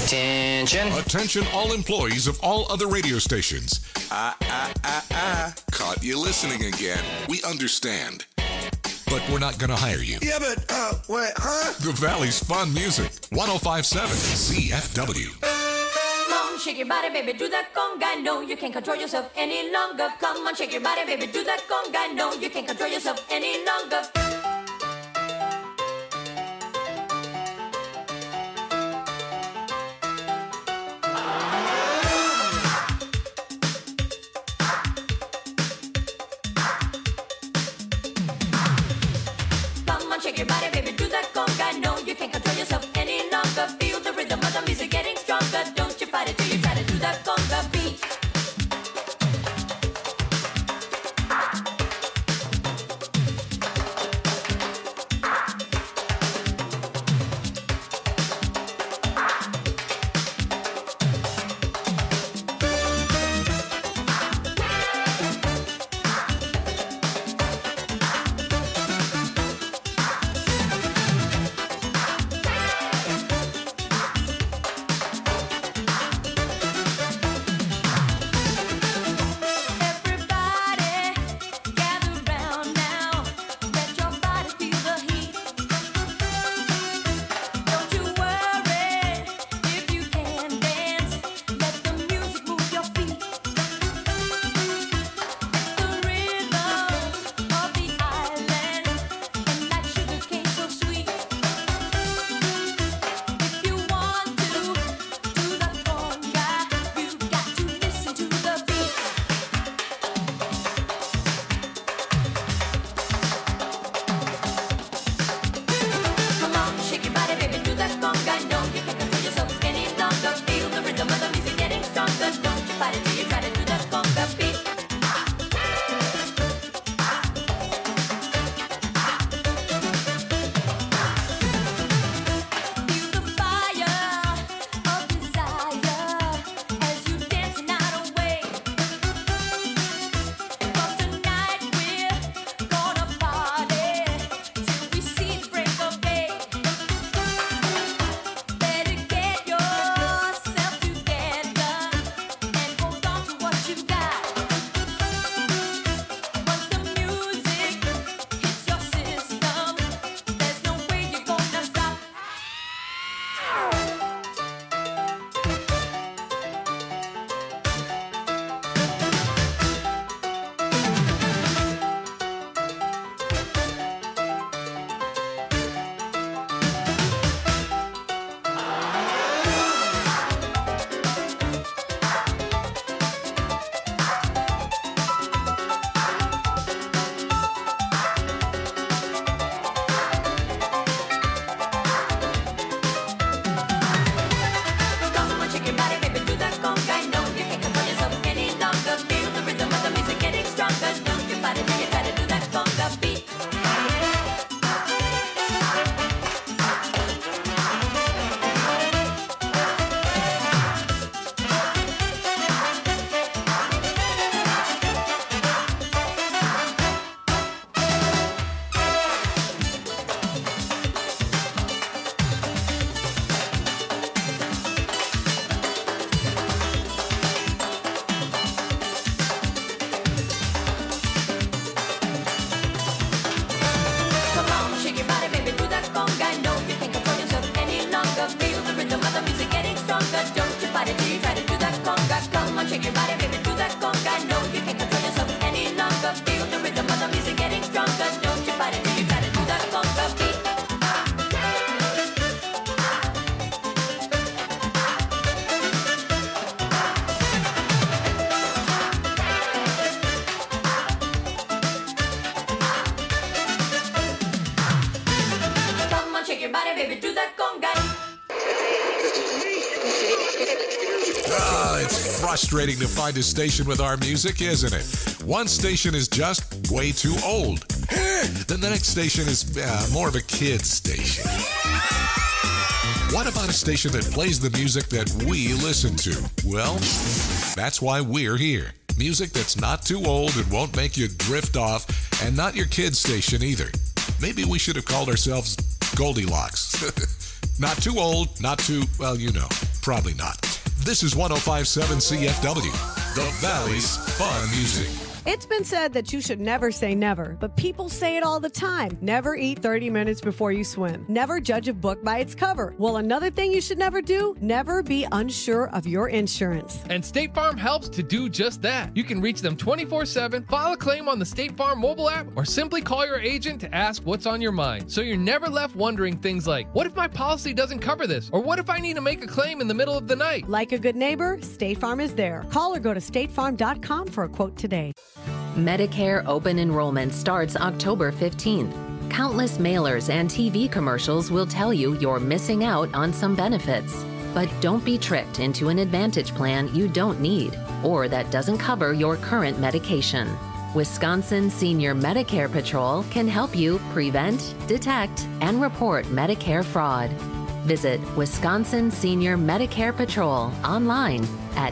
Attention. Attention all employees of all other radio stations. Caught you listening again. We understand. But we're not going to hire you. Yeah, but, wait, huh? The Valley's fun music. 105.7 CFW. Come on, shake your body, baby, do that conga. No, you can't control yourself any longer. Come on, shake your body, baby, do that conga. No, you can't control yourself any longer. Shake your body, baby, do that conga. No, you can't control yourself any longer. Feel the rhythm of the music getting stronger. Don't you fight it till you try to do that conga beat. It's frustrating to find a station with our music, isn't it? One station is just way too old. Then the next station is more of a kid's station. What about a station that plays the music that we listen to? Well, that's why we're here. Music that's not too old and won't make you drift off, and not your kid's station either. Maybe we should have called ourselves Goldilocks. Not too old, not too, well, you know, Probably not. This is 105.7 CFW, the Valley's Fun Music. It's been said that you should never say never, but people say it all the time. Never eat 30 minutes before you swim. Never judge a book by its cover. Well, another thing you should never do, never be unsure of your insurance. And State Farm helps to do just that. You can reach them 24/7, file a claim on the State Farm mobile app, or simply call your agent to ask what's on your mind. So you're never left wondering things like, what if my policy doesn't cover this? Or what if I need to make a claim in the middle of the night? Like a good neighbor, State Farm is there. Call or go to statefarm.com for a quote today. Medicare open enrollment starts October 15th. Countless mailers and TV commercials will tell you you're missing out on some benefits. But don't be tricked into an Advantage plan you don't need or that doesn't cover your current medication. Wisconsin Senior Medicare Patrol can help you prevent, detect, and report Medicare fraud. Visit Wisconsin Senior Medicare Patrol online at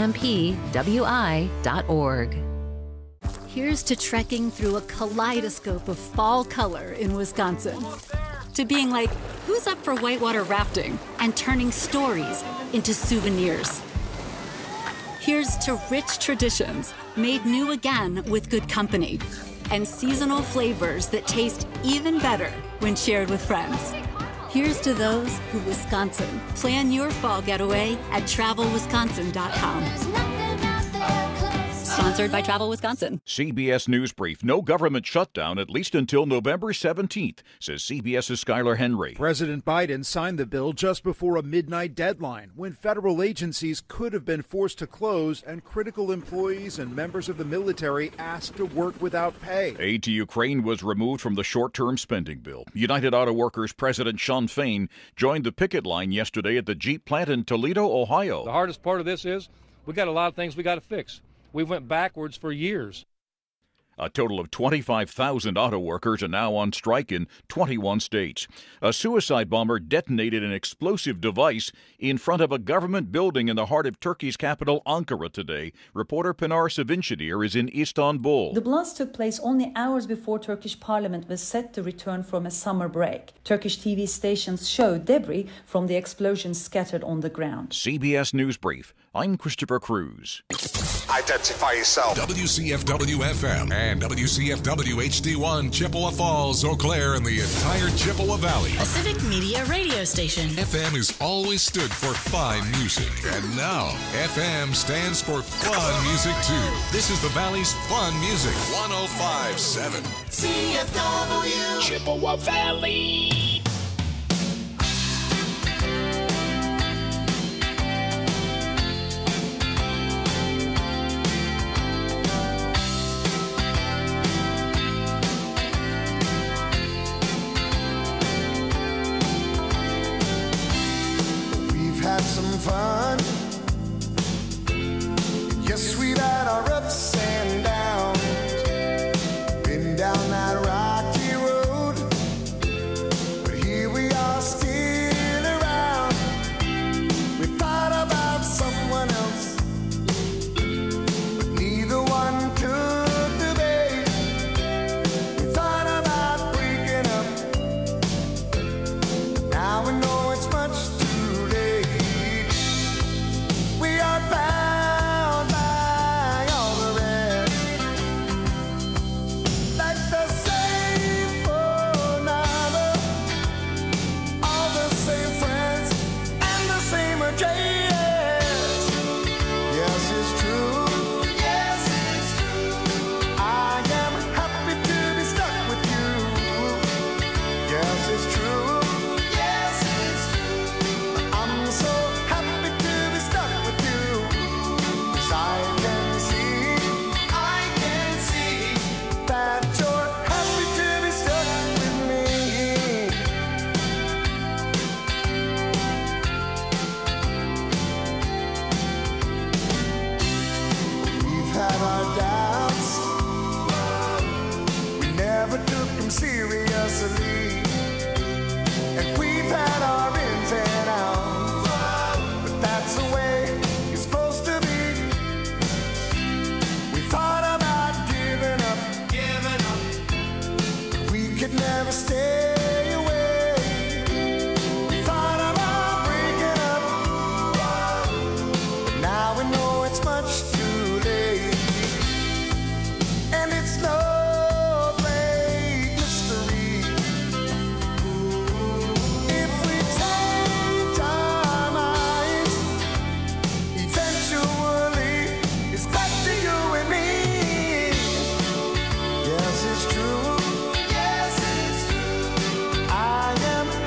smpwi.org. Here's to trekking through a kaleidoscope of fall color in Wisconsin. To being like, who's up for whitewater rafting? And turning stories into souvenirs. Here's to rich traditions made new again with good company. And seasonal flavors that taste even better when shared with friends. Here's to those who Wisconsin. Plan your fall getaway at travelwisconsin.com. Sponsored by Travel Wisconsin. CBS News Brief. No government shutdown, at least until November 17th, says CBS's Skylar Henry. President Biden signed the bill just before a midnight deadline when federal agencies could have been forced to close and critical employees and members of the military asked to work without pay. Aid to Ukraine was removed from the short-term spending bill. United Auto Workers President Shawn Fain joined the picket line yesterday at the Jeep plant in Toledo, Ohio. The hardest part of this is we got a lot of things we got to fix. We went backwards for years. A total of 25,000 auto workers are now on strike in 21 states. A suicide bomber detonated an explosive device in front of a government building in the heart of Turkey's capital, Ankara, today. Reporter Pinar Sevinçadir is in Istanbul. The blast took place only hours before Turkish parliament was set to return from a summer break. Turkish TV stations showed debris from the explosion scattered on the ground. CBS News Brief. I'm Christopher Cruz. Identify yourself. WCFW-FM and WCFW HD1, Chippewa Falls, Eau Claire, and the entire Chippewa Valley. A civic media radio station. FM has always stood for fine music. And now, FM stands for fun music, too. This is the Valley's Fun Music, 105.7. CFW. Chippewa Valley. Had some fun. Yes, we've had our ups and downs. Been down that rocky road, but here we are still around. We thought about someone else, but neither one took the bait. We thought about breaking up, but now we know it's much too late. We are bound by all the rest, like the same phone number, all the same friends, and the same address. Yes, it's true. Yes, it's true. I am happy to be stuck with you. Yes, it's true. Yes, it's true. I'm so happy to be stuck with you. 'Cause I can see that you're happy to be stuck with me. We've had our doubts, we never took them seriously, and we've had our ins and outs, but that's the way it's supposed to be. We thought about giving up, but we could never stay.